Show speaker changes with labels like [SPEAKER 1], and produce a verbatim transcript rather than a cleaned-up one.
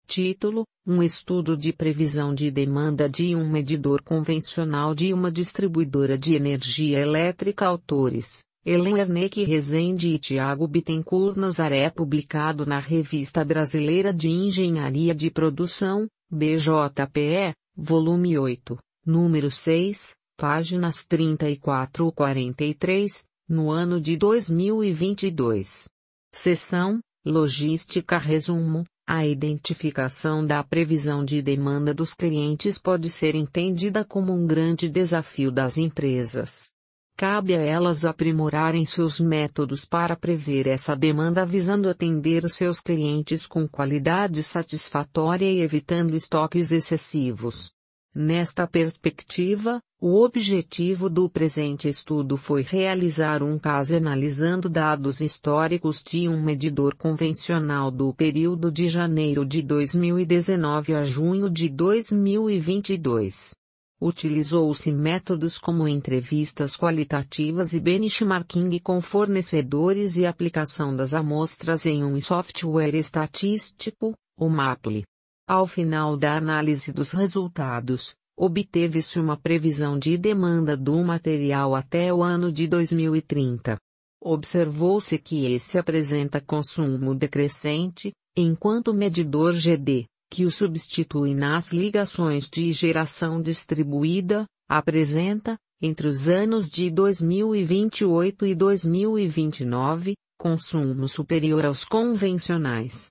[SPEAKER 1] Título: um estudo de previsão de demanda de um medidor convencional de uma distribuidora de energia elétrica. Autores: Helen Werneck Rezende e Tiago Bittencourt Nazaré, publicado na Revista Brasileira de Engenharia de Produção, B J P E, volume oito, número seis, páginas trinta e quatro a quarenta e três, no ano de dois mil e vinte e dois. Seção: Logística. Resumo: a identificação da previsão de demanda dos clientes pode ser entendida como um grande desafio das empresas. Cabe a elas aprimorarem seus métodos para prever essa demanda visando atender seus clientes com qualidade satisfatória e evitando estoques excessivos. Nesta perspectiva, o objetivo do presente estudo foi realizar um caso analisando dados históricos de um medidor convencional do período de janeiro de dois mil e dezenove a junho de dois mil e vinte e dois. Utilizou-se métodos como entrevistas qualitativas e benchmarking com fornecedores e aplicação das amostras em um software estatístico, o Maple. Ao final da análise dos resultados, obteve-se uma previsão de demanda do material até o ano de dois mil e trinta. Observou-se que esse apresenta consumo decrescente, enquanto o medidor G D, que o substitui nas ligações de geração distribuída, apresenta, entre os anos de dois mil e vinte e oito e dois mil e vinte e nove, consumo superior aos convencionais.